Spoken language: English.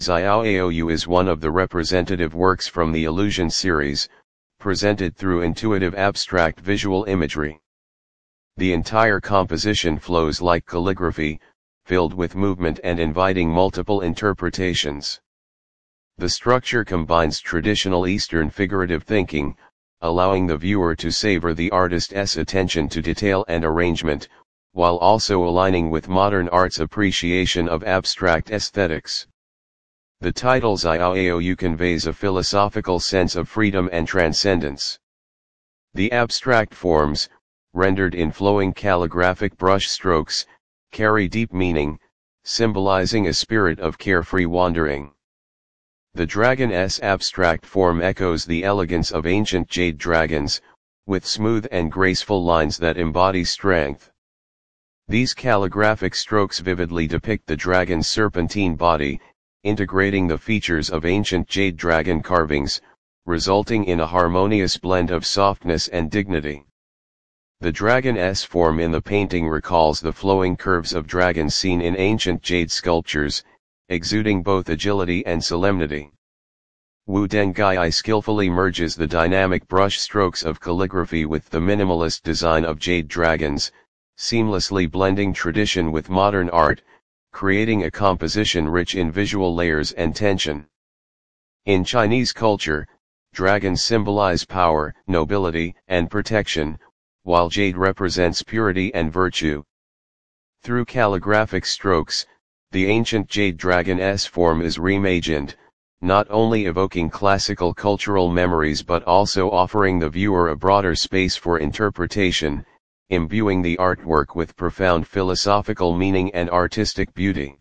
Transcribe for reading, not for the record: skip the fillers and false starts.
Xiao Aou is one of the representative works from the Illusion series, presented through intuitive abstract visual imagery. The entire composition flows like calligraphy, filled with movement and inviting multiple interpretations. The structure combines traditional Eastern figurative thinking, allowing the viewer to savor the artist's attention to detail and arrangement, while also aligning with modern art's appreciation of abstract aesthetics. The title Xiao Aou conveys a philosophical sense of freedom and transcendence. The abstract forms, rendered in flowing calligraphic brush strokes, carry deep meaning, symbolizing a spirit of carefree wandering. The dragon's abstract form echoes the elegance of ancient jade dragons, with smooth and graceful lines that embody strength. These calligraphic strokes vividly depict the dragon's serpentine body, integrating the features of ancient jade dragon carvings, resulting in a harmonious blend of softness and dignity. The dragon's form in the painting recalls the flowing curves of dragons seen in ancient jade sculptures, exuding both agility and solemnity. Wu Dengai skillfully merges the dynamic brush strokes of calligraphy with the minimalist design of jade dragons, seamlessly blending tradition with modern art, creating a composition rich in visual layers and tension. In Chinese culture, dragons symbolize power, nobility, and protection, while jade represents purity and virtue. Through calligraphic strokes, the ancient jade dragon's form is reimagined, not only evoking classical cultural memories but also offering the viewer a broader space for interpretation, imbuing the artwork with profound philosophical meaning and artistic beauty.